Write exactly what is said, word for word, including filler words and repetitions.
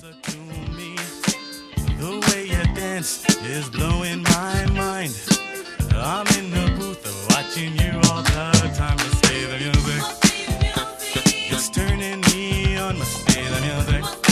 music to me. The way you dance is blowing my mind. I'm in the booth watching you all the time. Must play the music. It's turning me on. Must play the music.